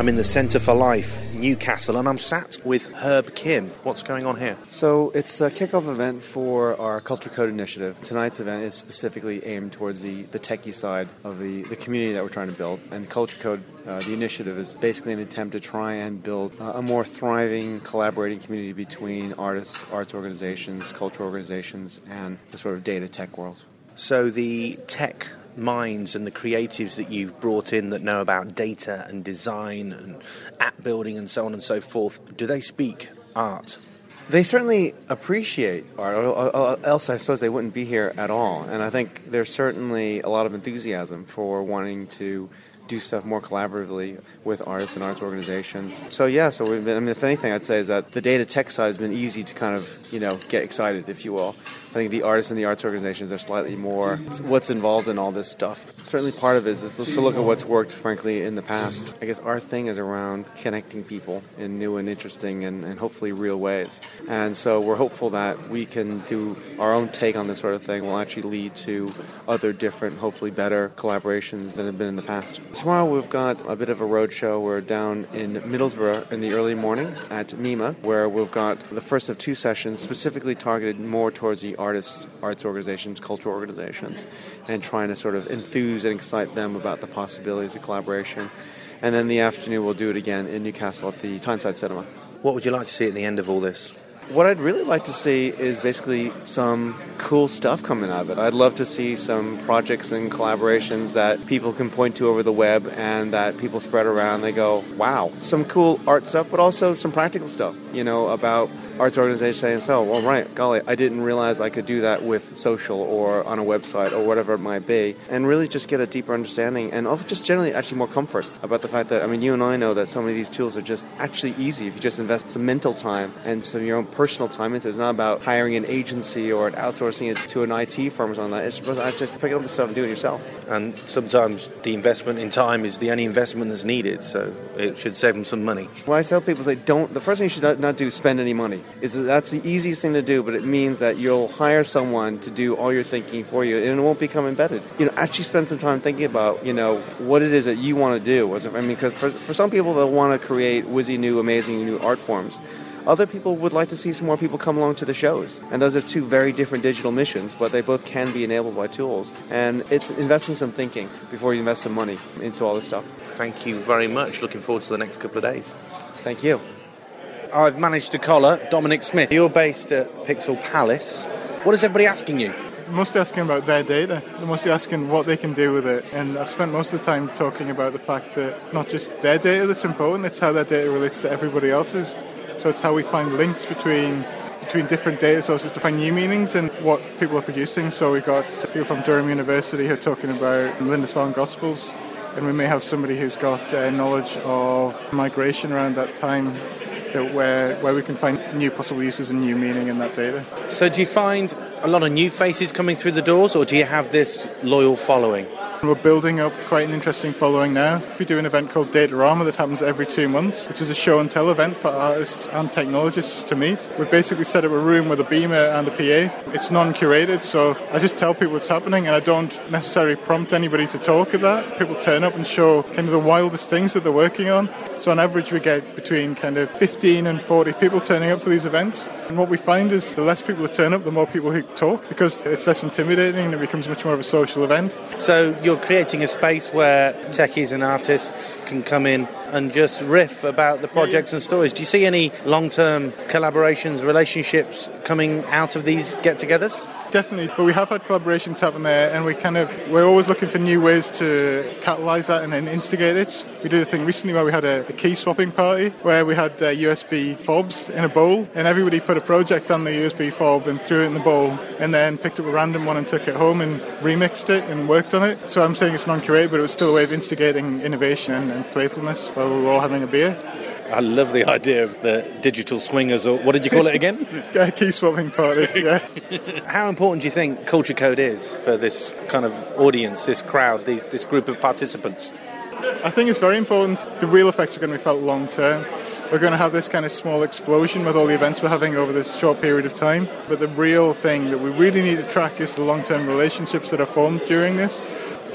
I'm in the Centre for Life, Newcastle, and I'm sat with Herb Kim. What's going on here? So it's a kickoff event for our Culture Code initiative. Tonight's event is specifically aimed towards the techie side of the community that we're trying to build. And Culture Code, the initiative, is basically an attempt to try and build a more thriving, collaborating community between artists, arts organizations, cultural organizations, and the sort of data tech world. So the tech minds and the creatives that you've brought in that know about data and design and app building and so on and so forth, do they speak art? They certainly appreciate art, else I suppose they wouldn't be here at all. And I think there's certainly a lot of enthusiasm for wanting to do stuff more collaboratively with artists and arts organizations. So if anything, I'd say is that the data tech side has been easy to kind of, get excited, if you will. I think the artists and the arts organizations are slightly more what's involved in all this stuff. Certainly part of it is to look at what's worked, frankly, in the past. I guess our thing is around connecting people in new and interesting and hopefully real ways. And so we're hopeful that we can do our own take on this sort of thing will actually lead to other different, hopefully better collaborations than have been in the past. Tomorrow we've got a bit of a road show. We're down in Middlesbrough in the early morning at MEMA, where we've got the first of two sessions specifically targeted more towards the artists, arts organizations, cultural organizations, and trying to sort of enthuse and excite them about the possibilities of collaboration. And then the afternoon we'll do it again in Newcastle at the Tyneside Cinema. What would you like to see at the end of all this? What I'd really like to see is basically some cool stuff coming out of it. I'd love to see some projects and collaborations that people can point to over the web and that people spread around. They go, wow, some cool art stuff, but also some practical stuff, about arts organizations saying, so, well, right, golly, I didn't realize I could do that with social or on a website or whatever it might be, and really just get a deeper understanding and of just generally actually more comfort about the fact that, you and I know that so many of these tools are just actually easy if you just invest some mental time and some of your own personal time into it. It's not about hiring an agency or outsourcing it to an IT firm or something like that. It's about just picking up the stuff and doing it yourself. And sometimes the investment in time is the only investment that's needed, so it should save them some money. When I tell people, the first thing you should not do is spend any money. That's the easiest thing to do, but it means that you'll hire someone to do all your thinking for you, and it won't become embedded. Actually spend some time thinking about, what it is that you want to do. Because for some people, they'll want to create whizzy new, amazing new art forms. Other people would like to see some more people come along to the shows. And those are two very different digital missions, but they both can be enabled by tools. And it's investing some thinking before you invest some money into all this stuff. Thank you very much. Looking forward to the next couple of days. Thank you. I've managed to collar Dominic Smith. You're based at Pixel Palace. What is everybody asking you? Mostly asking about their data. They're mostly asking what they can do with it. And I've spent most of the time talking about the fact that not just their data that's important, it's how their data relates to everybody else's. So it's how we find links between different data sources to find new meanings in what people are producing. So we've got people from Durham University who are talking about Lindisfarne Gospels, and we may have somebody who's got knowledge of migration around that time, where we can find new possible uses and new meaning in that data. So do you find a lot of new faces coming through the doors, or do you have this loyal following? We're building up quite an interesting following now. We do an event called Datarama that happens every 2 months, which is a show and tell event for artists and technologists to meet. We basically set up a room with a beamer and a PA. It's non-curated, so I just tell people what's happening, and I don't necessarily prompt anybody to talk at that. People turn up and show kind of the wildest things that they're working on. So on average we get between kind of 15 and 40 people turning up for these events. And what we find is the less people who turn up, the more people who talk, because it's less intimidating and it becomes much more of a social event. So you're creating a space where techies and artists can come in and just riff about the projects and stories. Do you see any long-term collaborations, relationships coming out of these get-togethers? Definitely, but we have had collaborations happen there, and we're always looking for new ways to catalyse that and then instigate it. We did a thing recently where we had a key swapping party where we had USB fobs in a bowl, and everybody put a project on the USB fob and threw it in the bowl, and then picked up a random one and took it home and remixed it and worked on it. So I'm saying it's non-curated, but it was still a way of instigating innovation and playfulness while we were all having a beer. I love the idea of the digital swingers, or what did you call it again? Key swapping party, yeah. How important do you think Culture Code is for this kind of audience, this crowd, this group of participants? I think it's very important. The real effects are going to be felt long term. We're going to have this kind of small explosion with all the events we're having over this short period of time. But the real thing that we really need to track is the long-term relationships that are formed during this.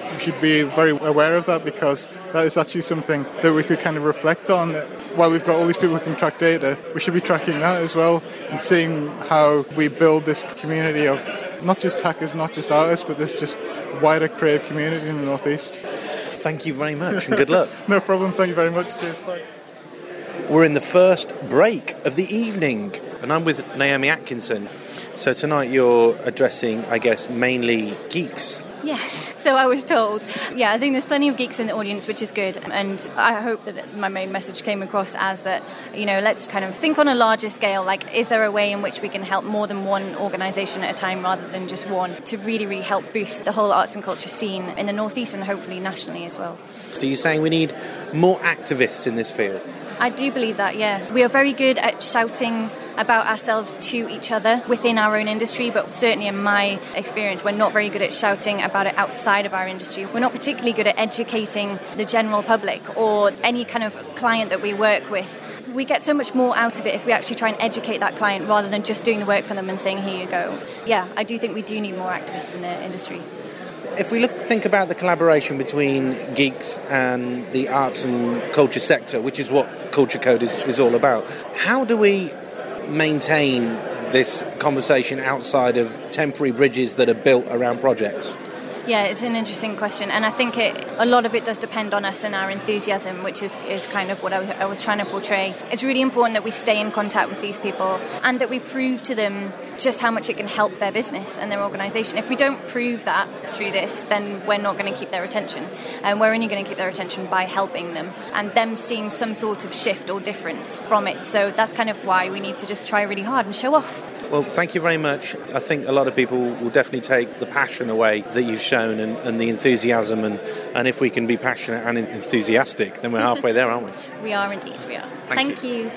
we should be very aware of that, because that is actually something that we could kind of reflect on. While we've got all these people who can track data, we should be tracking that as well and seeing how we build this community of not just hackers, not just artists, but this just wider creative community in the Northeast. Thank you very much and good luck. No problem, thank you very much. Cheers, bye. We're in the first break of the evening and I'm with Naomi Atkinson. So tonight you're addressing, I guess, mainly geeks. Yes, so I was told. Yeah, I think there's plenty of geeks in the audience, which is good. And I hope that my main message came across as that, let's kind of think on a larger scale. Like, is there a way in which we can help more than one organisation at a time rather than just one to really, really help boost the whole arts and culture scene in the Northeast and hopefully nationally as well? So you're saying we need more activists in this field? I do believe that, yeah. We are very good at shouting about ourselves to each other within our own industry, but certainly in my experience, we're not very good at shouting about it outside of our industry. We're not particularly good at educating the general public or any kind of client that we work with. We get so much more out of it if we actually try and educate that client rather than just doing the work for them and saying, here you go. Yeah, I do think we do need more activists in the industry. If we think about the collaboration between geeks and the arts and culture sector, which is what Culture Code is all about, how do we maintain this conversation outside of temporary bridges that are built around projects? Yeah, it's an interesting question, and I think a lot of it does depend on us and our enthusiasm, which is kind of what I was trying to portray. It's really important that we stay in contact with these people and that we prove to them just how much it can help their business and their organisation. If we don't prove that through this, then we're not going to keep their attention, and we're only going to keep their attention by helping them and them seeing some sort of shift or difference from it. So that's kind of why we need to just try really hard and show off. Well, thank you very much. I think a lot of people will definitely take the passion away that you've shown and the enthusiasm. And if we can be passionate and enthusiastic, then we're halfway there, aren't we? We are indeed, we are. Thank you.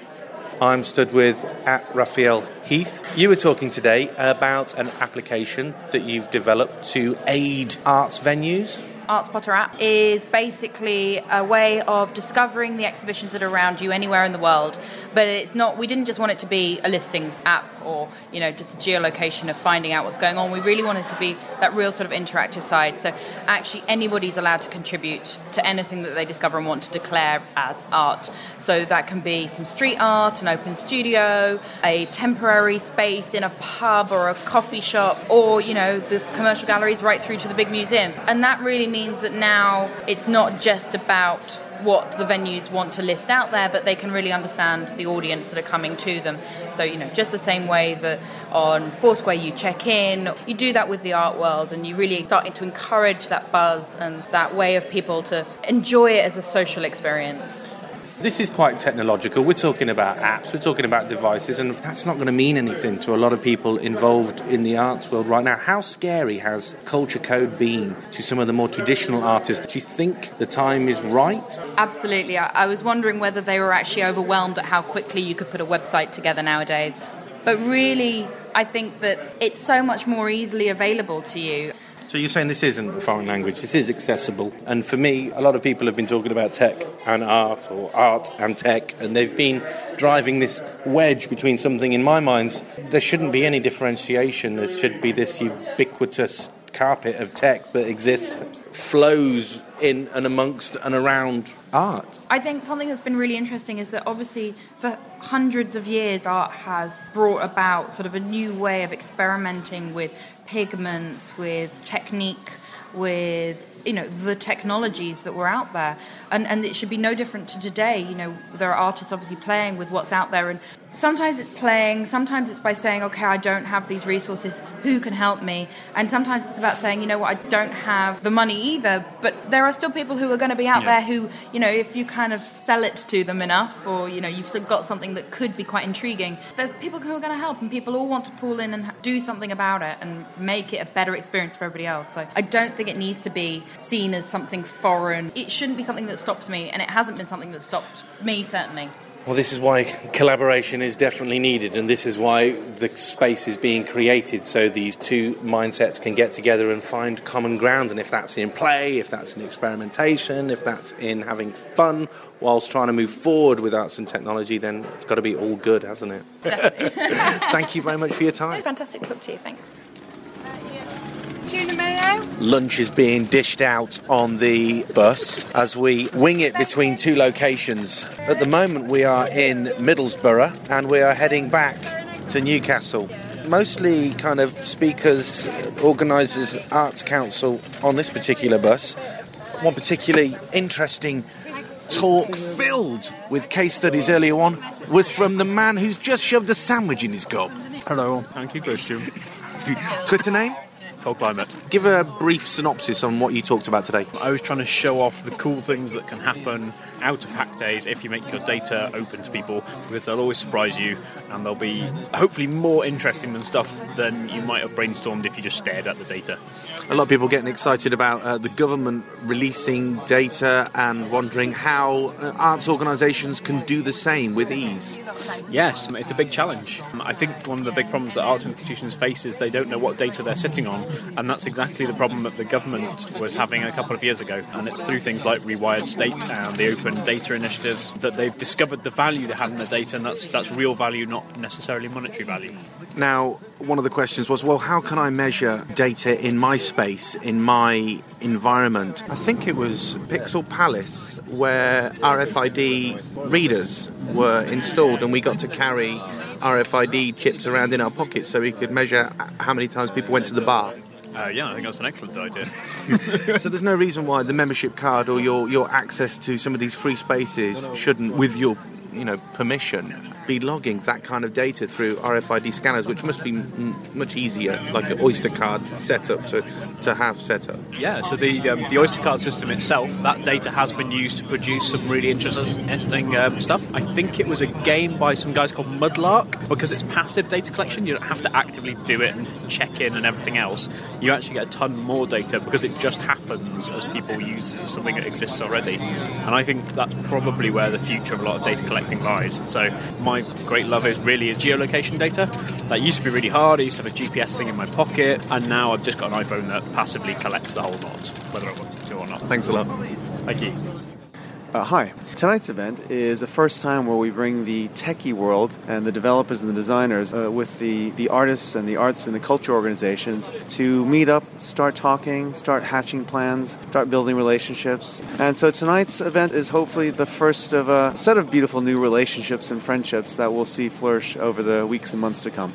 I'm stood with @Raphael Heath. You were talking today about an application that you've developed to aid arts venues. ArtSpotter app is basically a way of discovering the exhibitions that are around you anywhere in the world. But it's not, we didn't just want it to be a listings app or, just a geolocation of finding out what's going on. We really wanted to be that real sort of interactive side. So actually anybody's allowed to contribute to anything that they discover and want to declare as art. So that can be some street art, an open studio, a temporary space in a pub or a coffee shop, or, the commercial galleries right through to the big museums. And that really means that now it's not just about what the venues want to list out there, but they can really understand the audience that are coming to them. So, just the same way that on Foursquare you check in, you do that with the art world, and you really starting to encourage that buzz and that way of people to enjoy it as a social experience. This is quite technological. We're talking about apps, we're talking about devices, and that's not going to mean anything to a lot of people involved in the arts world right now. How scary has Culture Code been to some of the more traditional artists? Do you think the time is right? Absolutely. I was wondering whether they were actually overwhelmed at how quickly you could put a website together nowadays. But really, I think that it's so much more easily available to you. So you're saying this isn't a foreign language, this is accessible. And for me, a lot of people have been talking about tech and art, or art and tech, and they've been driving this wedge between something, in my mind, there shouldn't be any differentiation. There should be this ubiquitous carpet of tech that exists, flows in and amongst and around art. I think something that's been really interesting is that obviously for hundreds of years art has brought about sort of a new way of experimenting with pigments, with technique, with the technologies that were out there, and it should be no different to today. There are artists obviously playing with what's out there, and sometimes it's playing, sometimes it's by saying, okay, I don't have these resources, who can help me? And sometimes it's about saying, I don't have the money either, but there are still people who are going to be out there who, if you kind of sell it to them enough, or, you've got something that could be quite intriguing, there's people who are going to help, and people all want to pull in and do something about it and make it a better experience for everybody else. So I don't think it needs to be seen as something foreign. It shouldn't be something that stops me, and it hasn't been something that stopped me, certainly. Well, this is why collaboration is definitely needed, and this is why the space is being created, so these two mindsets can get together and find common ground. And if that's in play, if that's in experimentation, if that's in having fun whilst trying to move forward with arts and technology, then it's got to be all good, hasn't it? Definitely. Thank you very much for your time. Fantastic to talk to you, thanks. tuna mayo. Lunch is being dished out on the bus as we wing it between two locations. At the moment we are in Middlesbrough and we are heading back to Newcastle. Mostly kind of speakers, organisers, Arts Council on this particular bus. One particularly interesting talk filled with case studies earlier on was from the man who's just shoved a sandwich in his gob. Hello, thank you, Christian. Twitter name? Cold Climate. Give a brief synopsis on what you talked about today. I was trying to show off the cool things that can happen out of hack days if you make your data open to people, because they'll always surprise you and they'll be hopefully more interesting than stuff than you might have brainstormed if you just stared at the data. A lot of people getting excited about the government releasing data and wondering how arts organisations can do the same with ease. Yes, it's a big challenge. I think one of the big problems that arts institutions face is they don't know what data they're sitting on, and that's exactly the problem that the government was having a couple of years ago. And it's through things like Rewired State and the Open Data Initiatives that they've discovered the value they had in the data, and that's real value, not necessarily monetary value. Now, one of the questions was, well, how can I measure data in my space, in my environment? I think it was Pixel Palace where RFID readers were installed and we got to carry RFID chips around in our pockets so we could measure how many times people went to the bar. Yeah, I think that's an excellent idea. So there's no reason why the membership card or your access to some of these free spaces shouldn't, with your permission, be logging that kind of data through RFID scanners, which must be much easier, like an Oyster card setup to have set up. Yeah, so the Oyster card system itself, that data has been used to produce some really interesting stuff. I think it was a game by some guys called Mudlark. Because it's passive data collection, you don't have to actively do it and check in and everything else. You actually get a ton more data because it just happens as people use something that exists already. And I think that's probably where the future of a lot of data collecting lies. So my great love is geolocation data. That used to be really hard. I used to have a GPS thing in my pocket, and now I've just got an iPhone that passively collects the whole lot, whether I want to or not. Thanks a lot. Thank you. Hi. Tonight's event is the first time where we bring the techie world and the developers and the designers with the artists and the arts and the culture organizations to meet up, start talking, start hatching plans, start building relationships. And so tonight's event is hopefully the first of a set of beautiful new relationships and friendships that we'll see flourish over the weeks and months to come.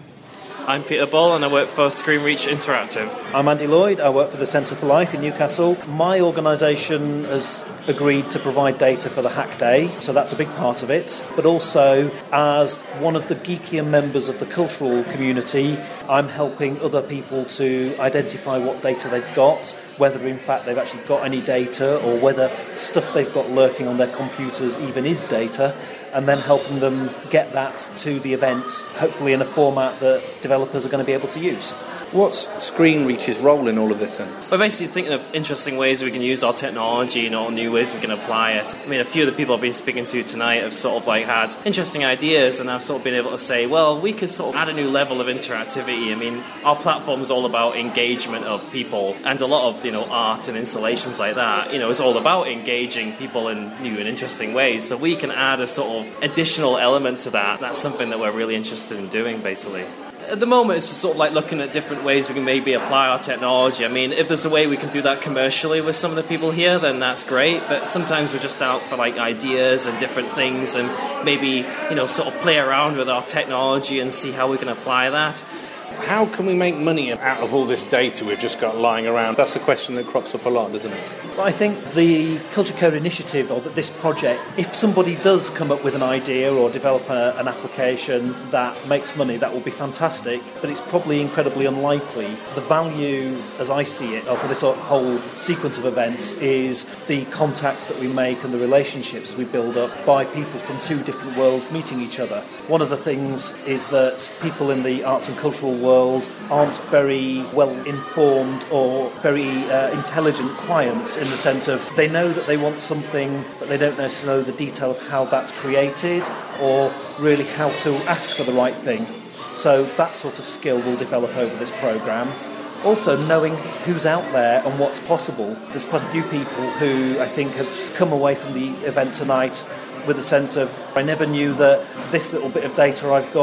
I'm Peter Ball and I work for ScreenReach Interactive. I'm Andy Lloyd, I work for the Centre for Life in Newcastle. My organisation has agreed to provide data for the Hack Day, so that's a big part of it. But also, as one of the geekier members of the cultural community, I'm helping other people to identify what data they've got, whether in fact they've actually got any data or whether stuff they've got lurking on their computers even is data, and then helping them get that to the event, hopefully in a format that developers are going to be able to use. What's ScreenReach's role in all of this then? We're basically thinking of interesting ways we can use our technology and all new ways we can apply it. I mean, a few of the people I've been speaking to tonight have sort of had interesting ideas, and I've sort of been able to say, well, we could sort of add a new level of interactivity. I mean, our platform is all about engagement of people, and a lot of, art and installations like that, it's all about engaging people in new and interesting ways. So we can add a sort of additional element to that. That's something that we're really interested in doing, basically. At the moment, it's just sort of looking at different ways we can maybe apply our technology. I mean, if there's a way we can do that commercially with some of the people here, then that's great. But sometimes we're just out for ideas and different things, and maybe sort of play around with our technology and see how we can apply that. How can we make money out of all this data we've just got lying around? That's a question that crops up a lot, doesn't it? I think the Culture Code Initiative, or this project, if somebody does come up with an idea or develop an application that makes money, that will be fantastic, but it's probably incredibly unlikely. The value, as I see it, for this whole sequence of events is the contacts that we make and the relationships we build up by people from two different worlds meeting each other. One of the things is that people in the arts and cultural world aren't very well informed or very intelligent clients, in the sense of they know that they want something, but they don't necessarily know the detail of how that's created or really how to ask for the right thing. So that sort of skill will develop over this programme. Also, knowing who's out there and what's possible. There's quite a few people who I think have come away from the event tonight with a sense of, I never knew that this little bit of data I've got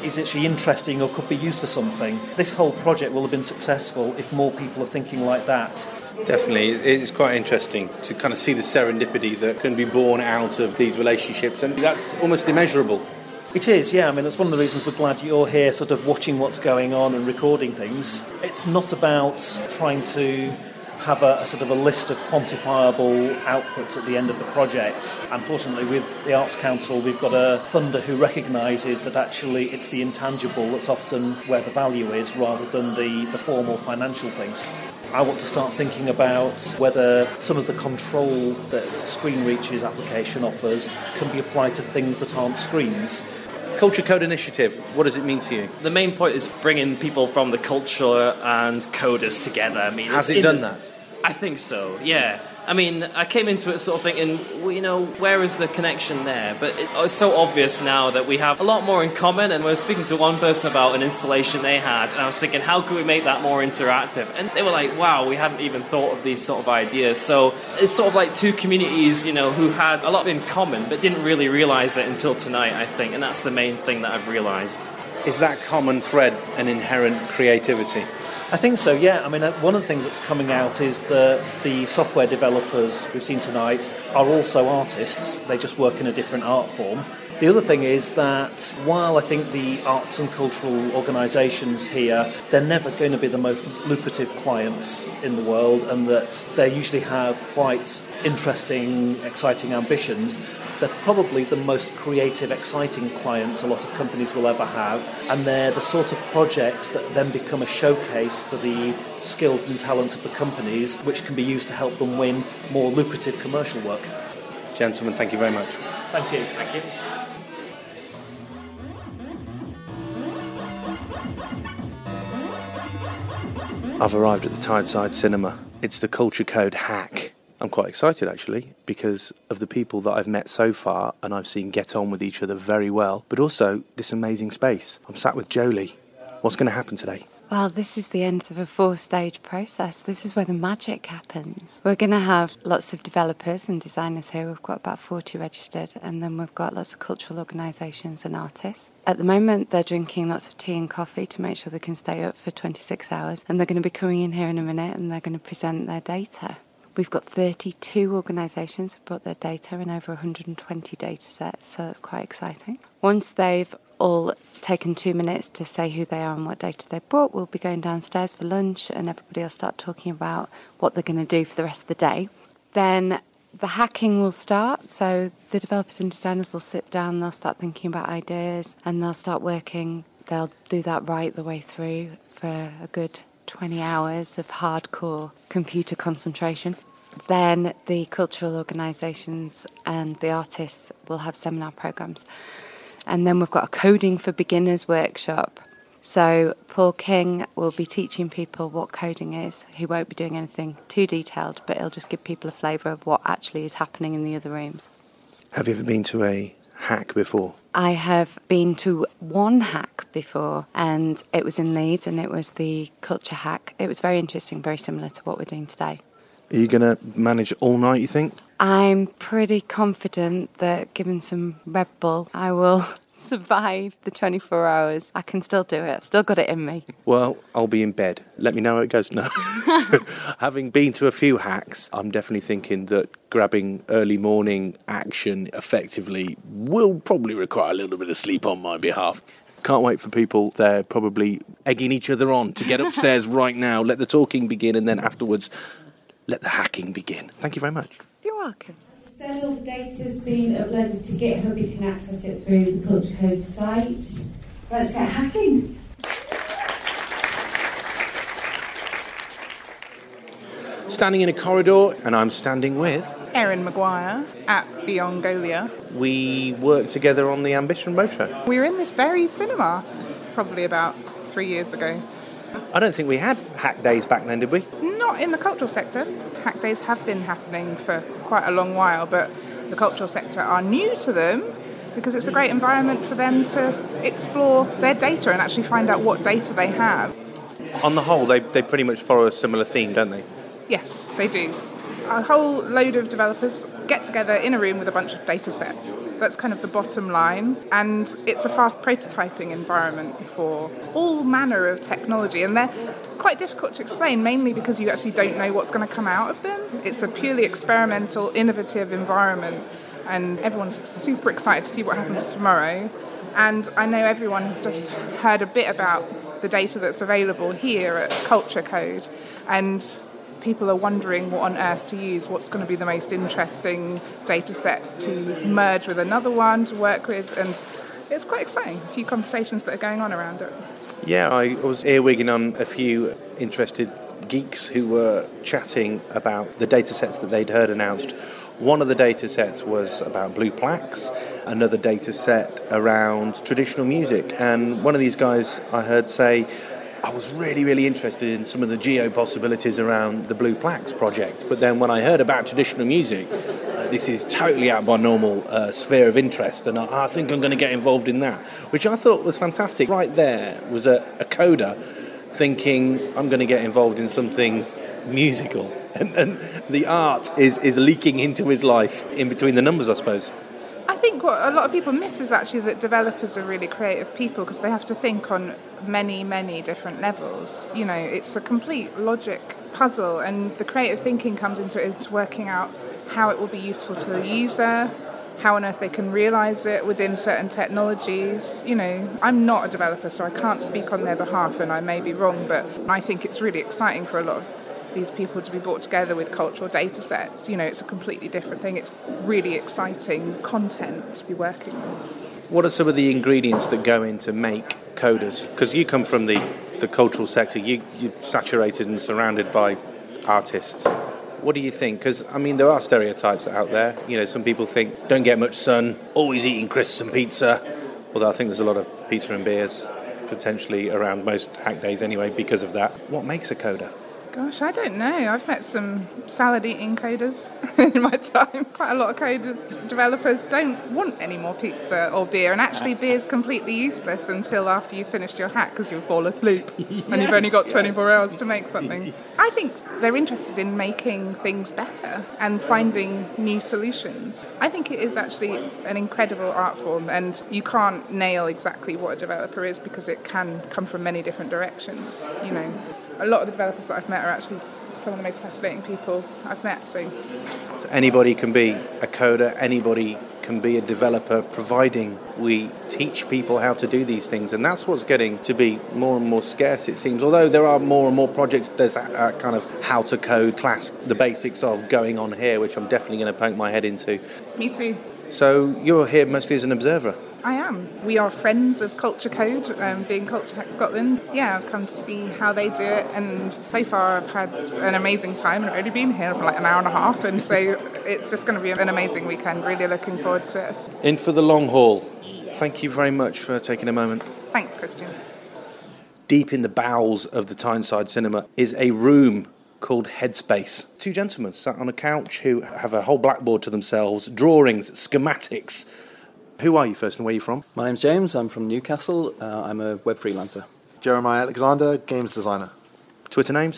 is actually interesting or could be used for something. This whole project will have been successful if more people are thinking like that. Definitely, it's quite interesting to kind of see the serendipity that can be born out of these relationships, and that's almost immeasurable. It is, yeah. I mean, that's one of the reasons we're glad you're here, sort of watching what's going on and recording things. It's not about trying to have a sort of a list of quantifiable outputs at the end of the project. Unfortunately, with the Arts Council, we've got a funder who recognises that actually it's the intangible that's often where the value is, rather than the formal financial things. I want to start thinking about whether some of the control that ScreenReach's application offers can be applied to things that aren't screens. Culture Code Initiative, what does it mean to you? The main point is bringing people from the culture and coders together. I mean, has it done that? I think so, yeah. I mean, I came into it sort of thinking, well, you know, where is the connection there? But it's so obvious now that we have a lot more in common, and we were speaking to one person about an installation they had, and I was thinking, how can we make that more interactive? And they were like, wow, we hadn't even thought of these sort of ideas. So it's sort of like two communities, you know, who had a lot in common, but didn't really realise it until tonight, I think, and that's the main thing that I've realised. Is that common thread an inherent creativity? I think so, yeah. I mean, one of the things that's coming out is that the software developers we've seen tonight are also artists. They just work in a different art form. The other thing is that while I think the arts and cultural organisations here, they're never going to be the most lucrative clients in the world, and that they usually have quite interesting, exciting ambitions, they're probably the most creative, exciting clients a lot of companies will ever have, and they're the sort of projects that then become a showcase for the skills and talents of the companies, which can be used to help them win more lucrative commercial work. Gentlemen, thank you very much. Thank you. Thank you. I've arrived at the Tideside Cinema. It's the Culture Code hack. I'm quite excited, actually, because of the people that I've met so far, and I've seen get on with each other very well, but also this amazing space. I'm sat with Jolie. What's going to happen today? Well, this is the end of a 4-stage process. This is where the magic happens. We're going to have lots of developers and designers here. We've got about 40 registered, and then we've got lots of cultural organisations and artists. At the moment, they're drinking lots of tea and coffee to make sure they can stay up for 26 hours, and they're going to be coming in here in a minute, and they're going to present their data. We've got 32 organisations who've brought their data and over 120 data sets, so that's quite exciting. Once they've all taken 2 minutes to say who they are and what data they brought, we'll be going downstairs for lunch, and everybody will start talking about what they're going to do for the rest of the day. Then the hacking will start, so the developers and designers will sit down, they'll start thinking about ideas, and they'll start working. They'll do that right the way through for a good 20 hours of hardcore computer concentration. Then the cultural organisations and the artists will have seminar programmes. And then we've got a coding for beginners workshop. So Paul King will be teaching people what coding is. He won't be doing anything too detailed, but he'll just give people a flavour of what actually is happening in the other rooms. Have you ever been to a hack before? I have been to one hack before, and it was in Leeds, and it was the culture hack. It was very interesting, very similar to what we're doing today. Are you going to manage all night, you think? I'm pretty confident that given some Red Bull, I will survive the 24 hours. I can still do it. I've still got it in me. Well, I'll be in bed. Let me know how it goes. No. Having been to a few hacks, I'm definitely thinking that grabbing early morning action effectively will probably require a little bit of sleep on my behalf. Can't wait for people. They're probably egging each other on to get upstairs right now. Let the talking begin, and then afterwards, let the hacking begin. Thank you very much. You're welcome. So all the data's been uploaded to GitHub. You can access it through the Culture Code site. Let's get hacking. Standing in a corridor, and I'm standing with Erin Maguire at Beyongolia. We worked together on the Ambition Roadshow. We were in this very cinema probably about 3 years ago. I don't think we had hack days back then, did we? Not in the cultural sector. Hack days have been happening for quite a long while, but the cultural sector are new to them because it's a great environment for them to explore their data and actually find out what data they have. On the whole, they pretty much follow a similar theme, don't they? Yes, they do. A whole load of developers get together in a room with a bunch of data sets. That's kind of the bottom line. And it's a fast prototyping environment for all manner of technology. And they're quite difficult to explain, mainly because you actually don't know what's going to come out of them. It's a purely experimental, innovative environment. And everyone's super excited to see what happens tomorrow. And I know everyone has just heard a bit about the data that's available here at Culture Code. And people are wondering what on earth to use, what's going to be the most interesting data set to merge with another one to work with, and it's quite exciting, a few conversations that are going on around it. Yeah, I was earwigging on a few interested geeks who were chatting about the data sets that they'd heard announced. One of the data sets was about blue plaques, another data set around traditional music, and one of these guys I heard say, I was really interested in some of the geo possibilities around the Blue Plaques project, but then when I heard about traditional music, this is totally out of my normal sphere of interest, and I think I'm going to get involved in that, which I thought was fantastic. Right there was a coder thinking, I'm going to get involved in something musical, and the art is leaking into his life in between the numbers, I suppose. I think what a lot of people miss is actually that developers are really creative people because they have to think on many different levels. You know, it's a complete logic puzzle, and the creative thinking comes into it, into working out how it will be useful to the user, how on earth they can realise it within certain technologies. You know, I'm not a developer, so I can't speak on their behalf, and I may be wrong, but I think it's really exciting for a lot of these people to be brought together with cultural data sets. You know, it's a completely different thing. It's really exciting content to be working on. What are some of the ingredients that go in to make coders? Because you come from the cultural sector, you're saturated and surrounded by artists. What do you think? Because, I mean, there are stereotypes out there. You know, some people think, don't get much sun, always eating crisps and pizza. Although I think there's a lot of pizza and beers potentially around most hack days anyway because of that. What makes a coder? Gosh, I don't know. I've met some salad-eating coders in my time. Quite a lot of coders, developers don't want any more pizza or beer, and actually beer's completely useless until after you've finished your hack because you'll fall asleep and you've only got 24 hours to make something. I think they're interested in making things better and finding new solutions. I think it is actually an incredible art form, and you can't nail exactly what a developer is because it can come from many different directions. You know, a lot of the developers that I've met are actually some of the most fascinating people I've met. So anybody can be a coder, anybody can be a developer, providing we teach people how to do these things. And that's what's getting to be more and more scarce, it seems. Although there are more and more projects, there's a kind of how to code class, the basics of going on here, which I'm definitely going to poke my head into. Me too. So you're here mostly as an observer? I am. We are friends of Culture Code, being Culture Hack Scotland. Yeah, I've come to see how they do it, and so far I've had an amazing time, and I've only been here for like an hour and a half, and so it's just going to be an amazing weekend. Really looking forward to it. In for the long haul. Thank you very much for taking a moment. Thanks, Christian. Deep in the bowels of the Tyneside Cinema is a room called Headspace. Two gentlemen sat on a couch who have a whole blackboard to themselves, drawings, schematics. Who are you first and where are you from? My name's James, I'm from Newcastle, I'm a web freelancer. Jeremiah Alexander, games designer. Twitter names?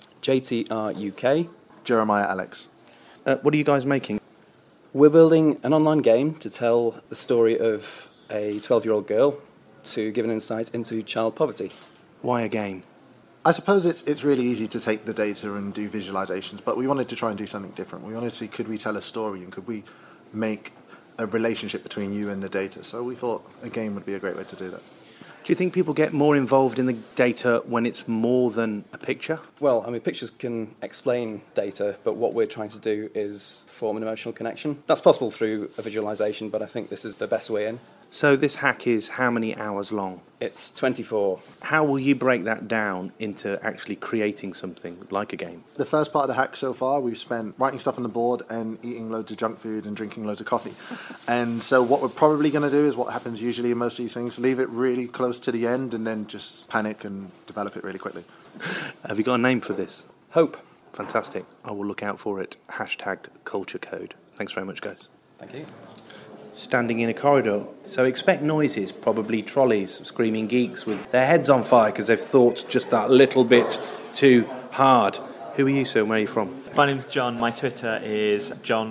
JTRUK. Jeremiah Alex. What are you guys making? We're building an online game to tell the story of a 12-year-old girl to give an insight into child poverty. Why a game? I suppose it's really easy to take the data and do visualizations, but we wanted to try and do something different. We wanted to see, could we tell a story and could we make a relationship between you and the data? So we thought a game would be a great way to do that. Do you think people get more involved in the data when it's more than a picture? Well, I mean, pictures can explain data, but what we're trying to do is form an emotional connection. That's possible through a visualization, but I think this is the best way in. So this hack is how many hours long? It's 24. How will you break that down into actually creating something like a game? The first part of the hack so far, we've spent writing stuff on the board and eating loads of junk food and drinking loads of coffee. And so what we're probably going to do is what happens usually in most of these things, leave it really close to the end and then just panic and develop it really quickly. Have you got a name for this? Hope. Fantastic. I will look out for it. Hashtagged Culture Code. Thanks very much, guys. Thank you. Standing in a corridor. So expect noises, probably trolleys, screaming geeks with their heads on fire because they've thought just that little bit too hard. Who are you, sir? Where are you from? My name's John. My Twitter is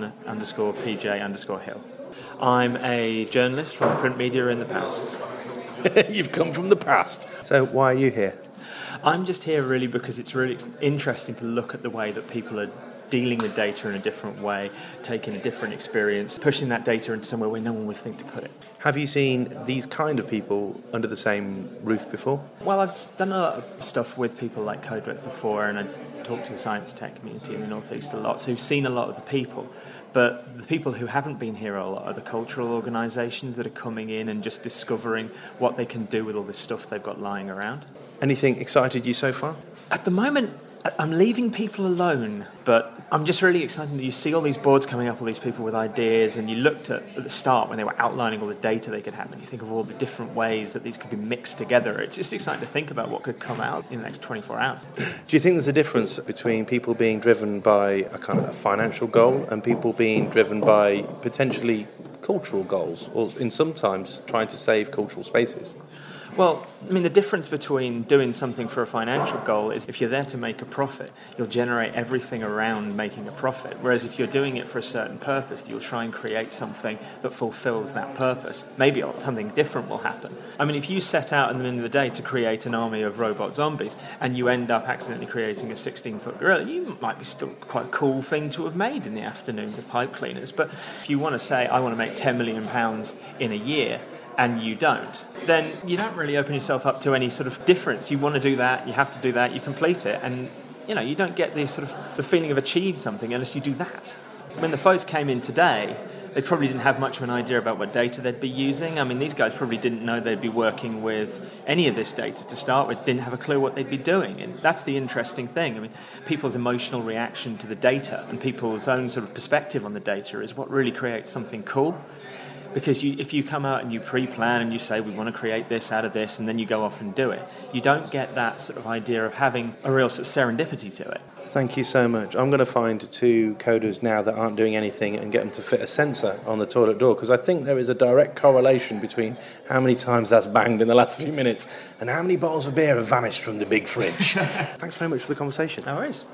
John_PJ_Hill. I'm a journalist from the print media in the past. You've come from the past. So why are you here? I'm just here really because it's really interesting to look at the way that people are dealing with data in a different way, taking a different experience, pushing that data into somewhere where no one would think to put it. Have you seen these kind of people under the same roof before? Well, I've done a lot of stuff with people like CodeWreck before, and I talked to the science tech community in the Northeast a lot, so we've seen a lot of the people. But the people who haven't been here a lot are the cultural organisations that are coming in and just discovering what they can do with all this stuff they've got lying around. Anything excited you so far? At the moment, I'm leaving people alone, but I'm just really excited that you see all these boards coming up, all these people with ideas, and you looked at the start when they were outlining all the data they could have, and you think of all the different ways that these could be mixed together. It's just exciting to think about what could come out in the next 24 hours. Do you think there's a difference between people being driven by a kind of a financial goal and people being driven by potentially cultural goals, or in sometimes trying to save cultural spaces? Well, I mean, the difference between doing something for a financial goal is if you're there to make a profit, you'll generate everything around making a profit. Whereas if you're doing it for a certain purpose, you'll try and create something that fulfills that purpose. Maybe something different will happen. I mean, if you set out in the middle of the day to create an army of robot zombies and you end up accidentally creating a 16-foot gorilla, you might be still quite a cool thing to have made in the afternoon with pipe cleaners. But if you want to say, I want to make £10 million in a year, and you don't, then you don't really open yourself up to any sort of difference. You want to do that, you have to do that, you complete it, and you don't get the sort of the feeling of achieved something unless you do that. When the folks came in today, they probably didn't have much of an idea about what data they'd be using. I mean, these guys probably didn't know they'd be working with any of this data to start with, didn't have a clue what they'd be doing, and that's the interesting thing. I mean, people's emotional reaction to the data and people's own sort of perspective on the data is what really creates something cool. Because if you come out and you pre-plan and you say, we want to create this out of this, and then you go off and do it, you don't get that sort of idea of having a real sort of serendipity to it. Thank you so much. I'm going to find 2 coders now that aren't doing anything and get them to fit a sensor on the toilet door, because I think there is a direct correlation between how many times that's banged in the last few minutes and how many bottles of beer have vanished from the big fridge. Thanks very much for the conversation. No worries.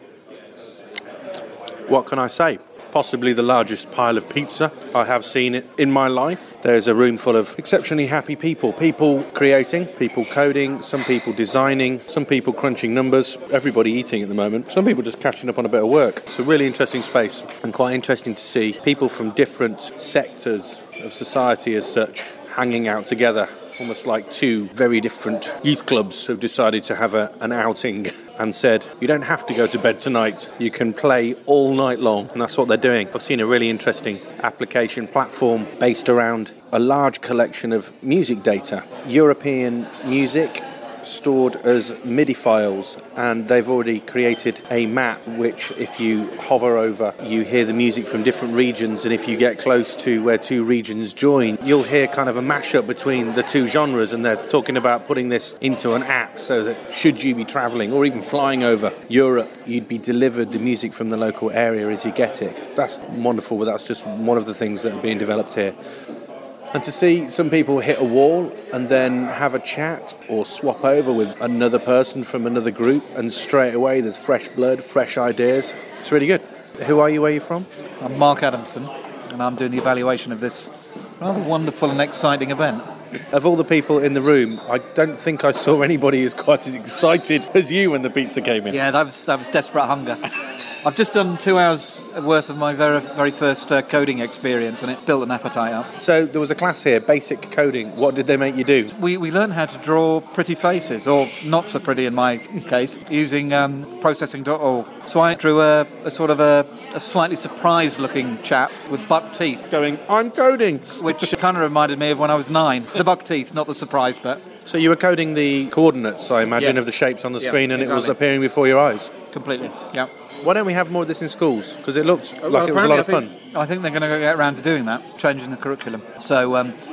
What can I say? Possibly the largest pile of pizza I have seen it in my life. There's a room full of exceptionally happy people. People creating, people coding, some people designing, some people crunching numbers, everybody eating at the moment, some people just catching up on a bit of work. It's a really interesting space and quite interesting to see people from different sectors of society as such hanging out together. Almost like 2 very different youth clubs have decided to have an outing and said, you don't have to go to bed tonight, you can play all night long, and that's what they're doing. I've seen a really interesting application platform based around a large collection of music data, European music stored as MIDI files, and they've already created a map which, if you hover over, you hear the music from different regions, and if you get close to where 2 regions join, you'll hear kind of a mashup between the 2 genres, and they're talking about putting this into an app so that should you be travelling or even flying over Europe, you'd be delivered the music from the local area as you get it. That's wonderful, but that's just one of the things that are being developed here. And to see some people hit a wall and then have a chat or swap over with another person from another group, and straight away there's fresh blood, fresh ideas. It's really good. Who are you? Where are you from? I'm Mark Adamson, and I'm doing the evaluation of this rather wonderful and exciting event. Of all the people in the room, I don't think I saw anybody as quite as excited as you when the pizza came in. Yeah, that was desperate hunger. I've just done 2 hours worth of my very first coding experience, and it built an appetite up. So there was a class here, basic coding. What did they make you do? We learned how to draw pretty faces, or not so pretty in my case, using processing.org. So I drew a sort of a slightly surprised-looking chap with buck teeth. Going, I'm coding! Which kind of reminded me of when I was 9. The buck teeth, not the surprise bit. So you were coding the coordinates, I imagine, of the shapes on the screen, and exactly. It was appearing before your eyes? Completely, yeah. Why don't we have more of this in schools? Because it looked like it was a lot of fun. I think they're going to get around to doing that, changing the curriculum. So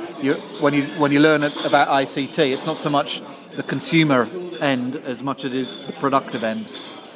when you learn about ICT, it's not so much the consumer end as much as it is the productive end,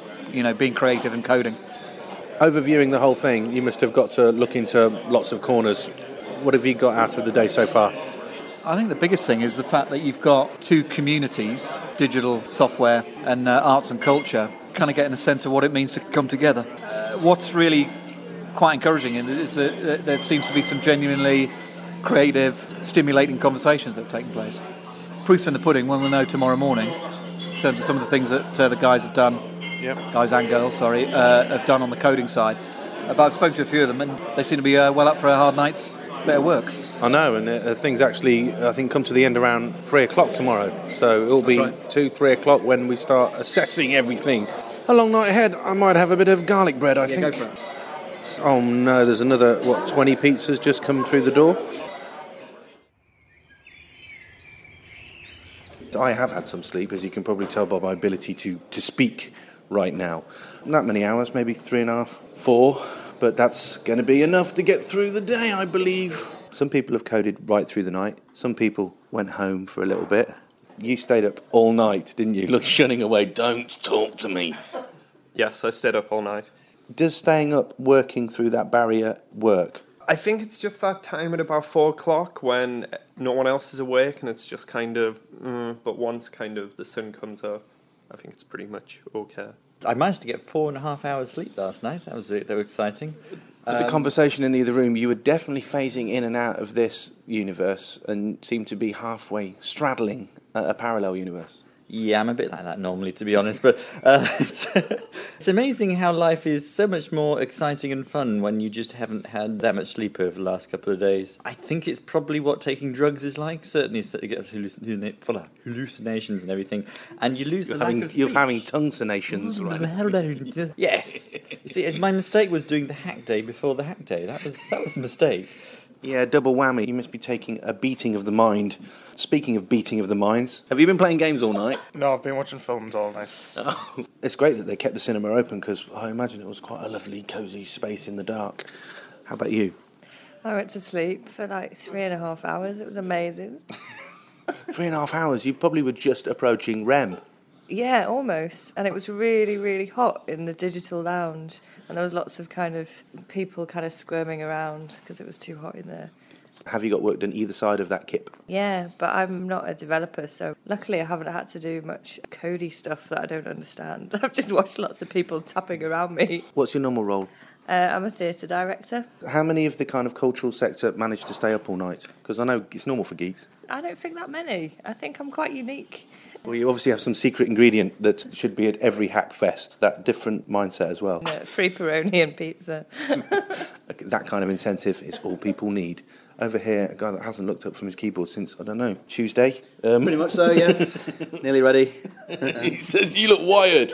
being creative and coding. Overviewing the whole thing, you must have got to look into lots of corners. What have you got out of the day so far? I think the biggest thing is the fact that you've got 2 communities, digital software and arts and culture, kind of getting a sense of what it means to come together. What's really quite encouraging is that there seems to be some genuinely creative, stimulating conversations that have taken place. Proof's in the pudding, one will know tomorrow morning, in terms of some of the things that the guys have done, guys and girls, have done on the coding side. But I've spoken to a few of them, and they seem to be well up for a hard night's bit of work. I know, and things actually, I think, come to the end around 3 o'clock tomorrow. So it'll be 2-3 o'clock when we start assessing everything. A long night ahead. I might have a bit of garlic bread, I think. Go for it. Oh no, there's another, 20 pizzas just come through the door? I have had some sleep, as you can probably tell by my ability to speak right now. Not many hours, maybe 3.5, 4, but that's going to be enough to get through the day, I believe. Some people have coded right through the night. Some people went home for a little bit. You stayed up all night, didn't you? Look, shunning away, don't talk to me. Yes, I stayed up all night. Does staying up, working through that barrier, work? I think it's just that time at about 4 o'clock when no one else is awake and it's just kind of, but once kind of the sun comes up, I think it's pretty much okay. I managed to get 4.5 hours sleep last night. That was exciting. With the conversation in the other room, you were definitely phasing in and out of this universe and seemed to be halfway straddling a parallel universe. Yeah, I'm a bit like that normally, to be honest, but it's amazing how life is so much more exciting and fun when you just haven't had that much sleep over the last couple of days. I think it's probably what taking drugs is like. Certainly you get hallucinations and everything, and you lose the lack of speech. You're having tonguesinations, right? Yes. You see, my mistake was doing the hack day before the hack day. That was a mistake. Yeah, double whammy. You must be taking a beating of the mind. Speaking of beating of the minds, have you been playing games all night? No, I've been watching films all night. Oh. It's great that they kept the cinema open because I imagine it was quite a lovely, cosy space in the dark. How about you? I went to sleep for like 3.5 hours. It was amazing. 3.5 hours? You probably were just approaching REM. Yeah, almost. And it was really, really hot in the digital lounge. And there was lots of kind of people kind of squirming around because it was too hot in there. Have you got work done either side of that kip? Yeah, but I'm not a developer, so luckily I haven't had to do much codey stuff that I don't understand. I've just watched lots of people tapping around me. What's your normal role? I'm a theatre director. How many of the kind of cultural sector manage to stay up all night? Because I know it's normal for geeks. I don't think that many. I think I'm quite unique. Well, you obviously have some secret ingredient that should be at every hack fest, that different mindset as well. Yeah, free pepperoni and pizza. That kind of incentive is all people need. Over here, a guy that hasn't looked up from his keyboard since, I don't know, Tuesday? Pretty much so, yes. Nearly ready. He says, you look wired.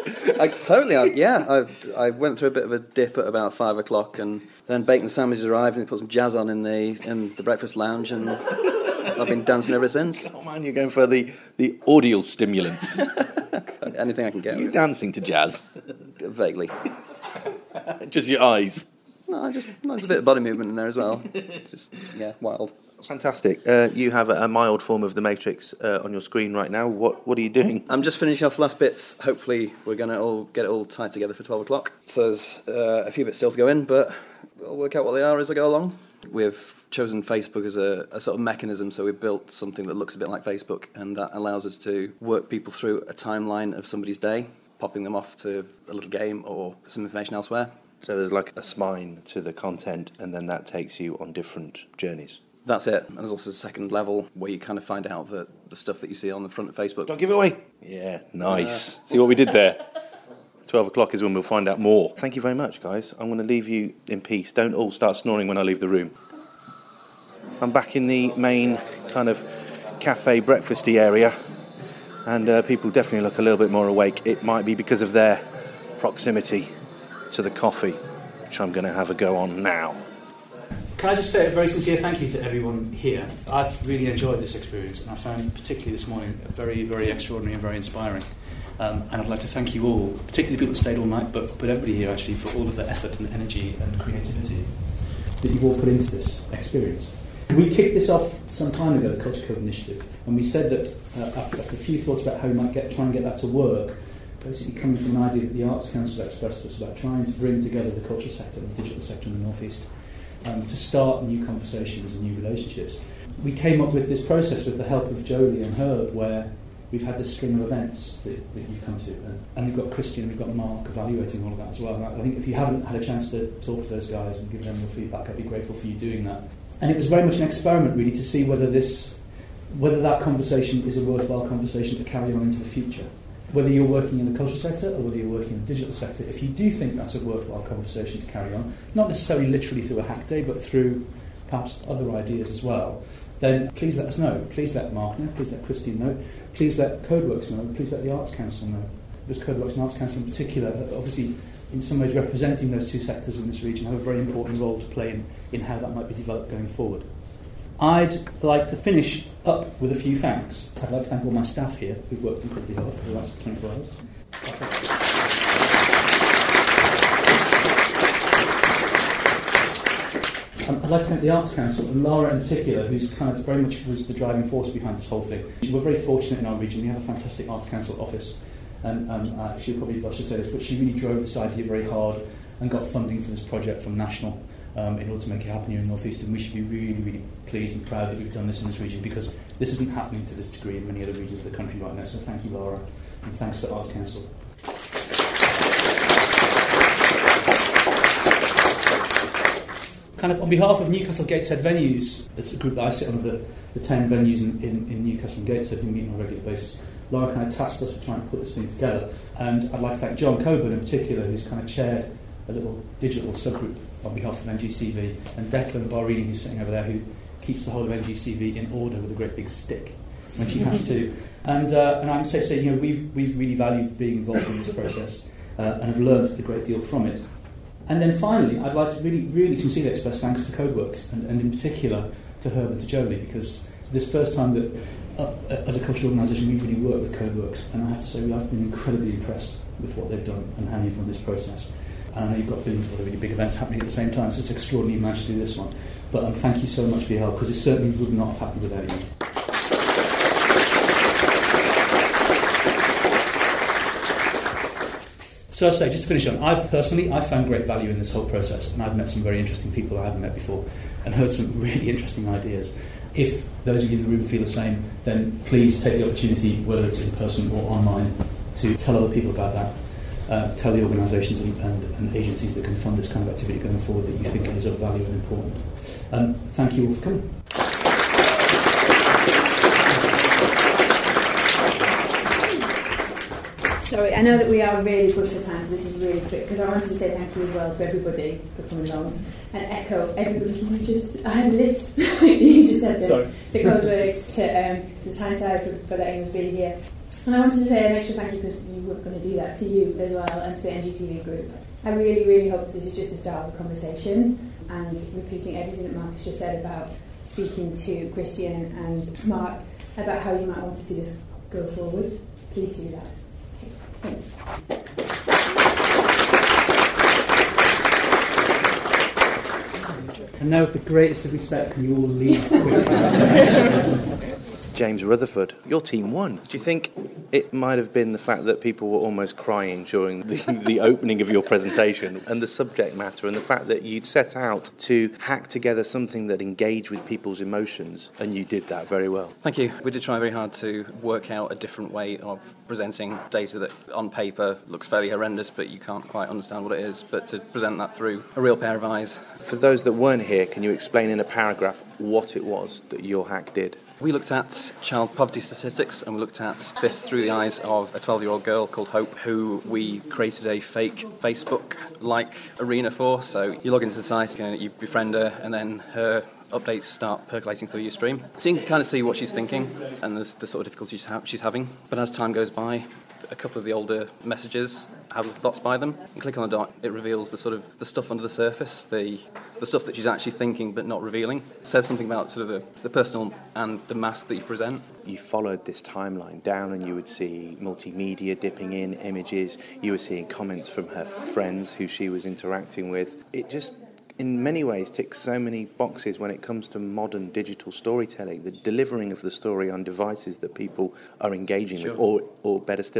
I went through a bit of a dip at about 5 o'clock, and then bacon sandwiches arrived, and they put some jazz on in the breakfast lounge, and I've been dancing ever since. Oh man, you're going for the audial stimulants. Anything I can get. Are you dancing to jazz? Vaguely. Just your eyes? No, there's a bit of body movement in there as well. Wild. Fantastic. You have a mild form of the Matrix on your screen right now. What are you doing? I'm just finishing off last bits. Hopefully we're going to get it all tied together for 12 o'clock. So there's a few bits still to go in, but we'll work out what they are as I go along. We've chosen Facebook as a sort of mechanism, so we've built something that looks a bit like Facebook, and that allows us to work people through a timeline of somebody's day, popping them off to a little game or some information elsewhere. So there's like a spine to the content, and then that takes you on different journeys. That's it. And there's also a second level where you kind of find out that the stuff that you see on the front of Facebook. Don't give it away. Yeah, nice. See what we did there? 12 o'clock is when we'll find out more. Thank you very much, guys. I'm going to leave you in peace. Don't all start snoring when I leave the room. I'm back in the main kind of cafe breakfasty area, and people definitely look a little bit more awake. It might be because of their proximity to the coffee, which I'm going to have a go on now. Can I just say a very sincere thank you to everyone here. I've really enjoyed this experience, and I found it particularly this morning very, very extraordinary and very inspiring. And I'd like to thank you all, particularly the people that stayed all night, but everybody here actually, for all of the effort and energy and creativity that you've all put into this experience. We kicked this off some time ago, the Culture Code Initiative, and we said that after a few thoughts about how we might try and get that to work, basically coming from an idea that the Arts Council expressed us about trying to bring together the cultural sector and the digital sector in the North East to start new conversations and new relationships. We came up with this process with the help of Jolie and Herb, where we've had this string of events that you've come to, and we've got Christian, we've got Mark evaluating all of that as well. And I think if you haven't had a chance to talk to those guys and give them your feedback, I'd be grateful for you doing that. And it was very much an experiment, really, to see whether that conversation is a worthwhile conversation to carry on into the future. Whether you're working in the cultural sector or whether you're working in the digital sector, if you do think that's a worthwhile conversation to carry on, not necessarily literally through a hack day, but through perhaps other ideas as well, then please let us know. Please let Mark know, please let Christine know, please let Codeworks know, please let the Arts Council know. Because Codeworks and Arts Council in particular, obviously in some ways representing those two sectors in this region, have a very important role to play in how that might be developed going forward. I'd like to finish up with a few thanks. I'd like to thank all my staff here who've worked incredibly hard for the last 24 hours. I'd like to thank the Arts Council, and Lara in particular, who's kind of very much was the driving force behind this whole thing. We're very fortunate in our region. We have a fantastic Arts Council office, and she'll probably blush to say this, but she really drove this idea very hard and got funding for this project from National in order to make it happen here in North East. And we should be really, really pleased and proud that we've done this in this region, because this isn't happening to this degree in many other regions of the country right now. So thank you, Lara, and thanks to the Arts Council. Kind of on behalf of Newcastle Gateshead Venues, it's a group that I sit on, the 10 venues in Newcastle and Gateshead who meet on a regular basis. Laura kind of tasked us with trying to put this thing together, and I'd like to thank John Coburn in particular, who's kind of chaired a little digital subgroup on behalf of NGCV, and Declan Barini, who's sitting over there, who keeps the whole of NGCV in order with a great big stick when she has to. And I'm safe to say, we've really valued being involved in this process and have learned a great deal from it. And then finally, I'd like to really, really sincerely express thanks to Codeworks, and in particular to Herb and to Jolie, because this first time that, as a cultural organisation, we've really worked with Codeworks, and I have to say I've been incredibly impressed with what they've done and how you've run this process. And I know you've got billions of other really big events happening at the same time, so it's extraordinary you managed to do this one. But thank you so much for your help, because it certainly would not have happened without you. So as I say, just to finish on, I've found great value in this whole process, and I've met some very interesting people I haven't met before, and heard some really interesting ideas. If those of you in the room feel the same, then please take the opportunity, whether it's in person or online, to tell other people about that. Tell the organisations and agencies that can fund this kind of activity going forward that you think is of value and important. Thank you all for coming. Sorry, I know that we are really pushed for time, so this is really quick, because I wanted to say thank you as well to everybody for coming along, and echo everybody. I had a list. You just said that. To Codeworks, to Tyneside for letting us be here. And I wanted to say an extra thank you, because you were going to do that, to you as well, and to the NGTV group. I really, really hope that this is just the start of a conversation, and repeating everything that Marcus just said about speaking to Christian and Mark about how you might want to see this go forward. Please do that. Okay, thanks. And now, with the greatest of respect, can you all leave quickly? James Rutherford, your team won. Do you think it might have been the fact that people were almost crying during the opening of your presentation, and the subject matter, and the fact that you'd set out to hack together something that engaged with people's emotions, and you did that very well? Thank you. We did try very hard to work out a different way of presenting data that on paper looks fairly horrendous, but you can't quite understand what it is, but to present that through a real pair of eyes. For those that weren't here, can you explain in a paragraph what it was that your hack did? We looked at child poverty statistics, and we looked at this through the eyes of a 12-year-old girl called Hope, who we created a fake Facebook-like arena for. So you log into the site, you befriend her, and then her updates start percolating through your stream. So you can kind of see what she's thinking and the sort of difficulties she's having. But as time goes by, a couple of the older messages have dots by them. You click on the dot, it reveals the stuff under the surface, the stuff that she's actually thinking but not revealing. It says something about sort of the personal and the mask that you present. You followed this timeline down, and you would see multimedia dipping in, images. You were seeing comments from her friends who she was interacting with. It just, in many ways, ticks so many boxes when it comes to modern digital storytelling, the delivering of the story on devices that people are engaging with, or better still,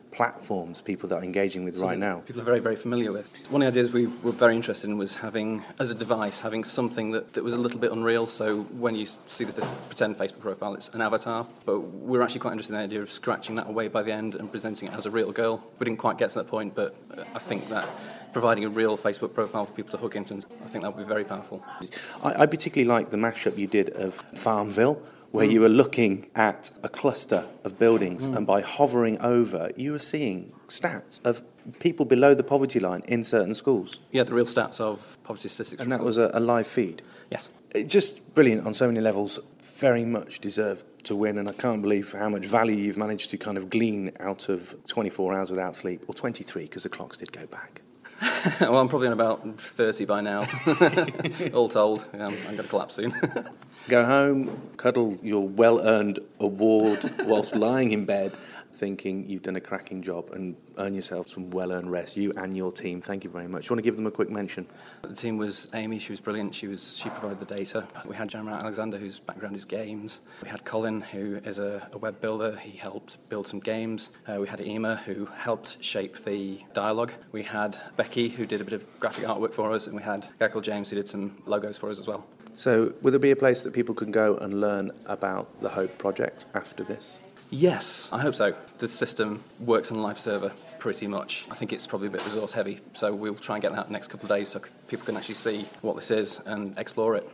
platforms people that are engaging with right now? People are very, very familiar with. One of the ideas we were very interested in was having, as a device, having something that was a little bit unreal. So when you see this pretend Facebook profile, it's an avatar. But we're actually quite interested in the idea of scratching that away by the end and presenting it as a real girl. We didn't quite get to that point, but I think that providing a real Facebook profile for people to hook into, I think that would be very powerful. I particularly like the mashup you did of Farmville, where you were looking at a cluster of buildings, and by hovering over, you were seeing stats of people below the poverty line in certain schools. Yeah, the real stats of poverty statistics. And that was a live feed? Yes. It's just brilliant on so many levels, very much deserved to win, and I can't believe how much value you've managed to kind of glean out of 24 hours without sleep, or 23, because the clocks did go back. Well, I'm probably on about 30 by now, all told. I'm going to collapse soon. Go home, cuddle your well-earned award whilst lying in bed, thinking you've done a cracking job, and earn yourself some well-earned rest. You and your team, thank you very much. You want to give them a quick mention? The team was Amy, she was brilliant, she provided the data. We had Jamrat Alexander, whose background is games. We had Colin, who is a web builder, he helped build some games. We had Ema, who helped shape the dialogue. We had Becky, who did a bit of graphic artwork for us, and we had a guy called James, who did some logos for us as well. So, will there be a place that people can go and learn about the Hope Project after this? Yes, I hope so. The system works on a live server pretty much. I think it's probably a bit resource heavy, so we'll try and get that out in the next couple of days so people can actually see what this is and explore it.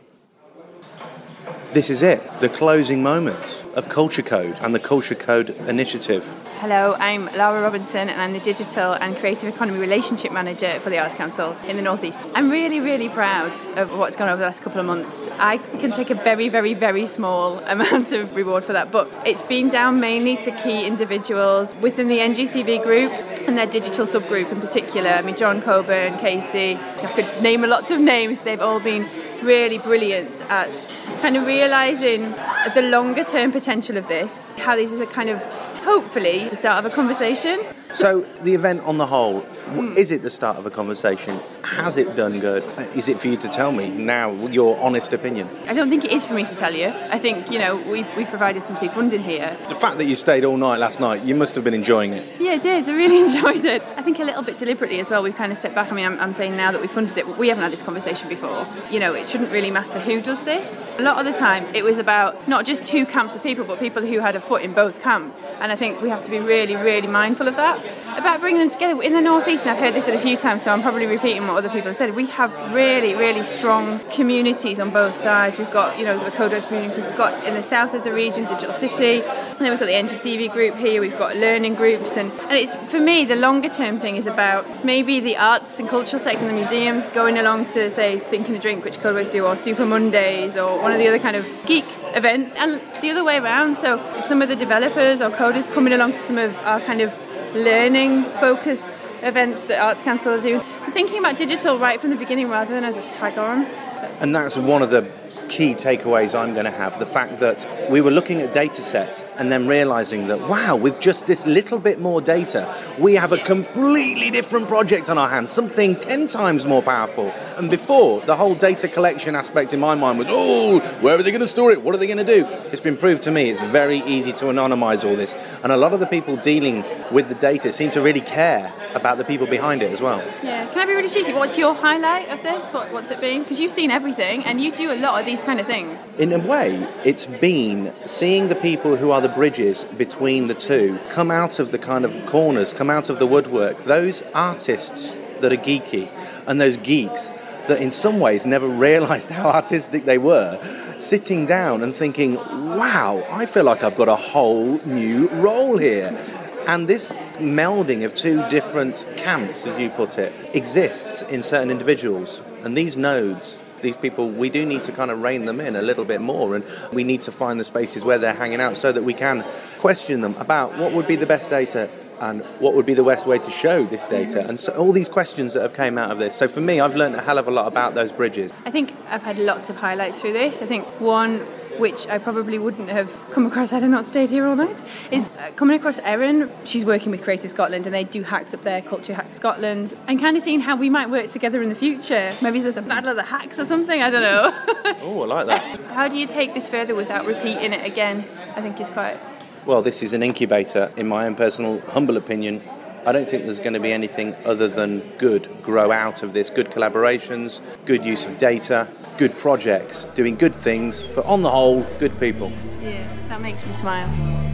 This is it, the closing moments of Culture Code and the Culture Code Initiative. Hello, I'm Laura Robinson and I'm the Digital and Creative Economy Relationship Manager for the Arts Council in the North East. I'm really, really proud of what's gone over the last couple of months. I can take a very, very, very small amount of reward for that, but it's been down mainly to key individuals within the NGCV group and their digital subgroup in particular. I mean, John Coburn, Casey, I could name lots of names. They've all been really brilliant at kind of realising the longer term potential of this, how this is a kind of, hopefully, the start of a conversation. So, the event on the whole, is it the start of a conversation? Has it done good? Is it for you to tell me now your honest opinion? I don't think it is for me to tell you. I think, we provided some seed funding here. The fact that you stayed all night last night, you must have been enjoying it. Yeah, I did. I really enjoyed it. I think a little bit deliberately as well, we've kind of stepped back. I mean, I'm saying now that we funded it, we haven't had this conversation before. It shouldn't really matter who does this. A lot of the time, it was about not just two camps of people, but people who had a foot in both camps. And I think we have to be really, really mindful of that. About bringing them together in the North East, and I've heard this a few times, so I'm probably repeating what other people have said. We have really, really strong communities on both sides. We've got, the Codeworks community. We've got in the south of the region, Digital City. And then we've got the NGCV group here. We've got learning groups, and it's, for me, the longer term thing is about maybe the arts and cultural sector and the museums going along to, say, Think and Drink, which Codeworks do, or Super Mondays, or one of the other kind of geek events, and the other way around. So some of the developers or coders coming along to some of our kind of learning focused events that Arts Council are doing. So thinking about digital right from the beginning rather than as a tag on. And that's one of the key takeaways I'm going to have, the fact that we were looking at data sets and then realising that, wow, with just this little bit more data, we have a completely different project on our hands, something 10 times more powerful. And before, the whole data collection aspect in my mind was, where are they going to store it? What are they going to do? It's been proved to me it's very easy to anonymise all this. And a lot of the people dealing with the data seem to really care about the people behind it as well. Yeah, can I be really cheeky? What's your highlight of this? What's it been? Because you've seen everything and you do a lot of these kind of things. In a way, it's been seeing the people who are the bridges between the two come out of the kind of corners, come out of the woodwork, those artists that are geeky and those geeks that in some ways never realised how artistic they were, sitting down and thinking, wow, I feel like I've got a whole new role here. And this melding of two different camps, as you put it, exists in certain individuals. And these nodes, these people, we do need to kind of rein them in a little bit more, and we need to find the spaces where they're hanging out so that we can question them about what would be the best data and what would be the best way to show this data, and so all these questions that have came out of this. So for me, I've learned a hell of a lot about those bridges. I think I've had lots of highlights through this. I think one, which I probably wouldn't have come across had I not stayed here all night, is coming across Erin. She's working with Creative Scotland and they do hacks up there, Culture Hack Scotland, and kind of seeing how we might work together in the future. Maybe there's a battle of the hacks or something, I don't know. Oh, I like that. How do you take this further without repeating it again? I think is quite well, this is an incubator, in my own personal humble opinion. I don't think there's going to be anything other than good grow out of this. Good collaborations, good use of data, good projects, doing good things, but on the whole, good people. Yeah, that makes me smile.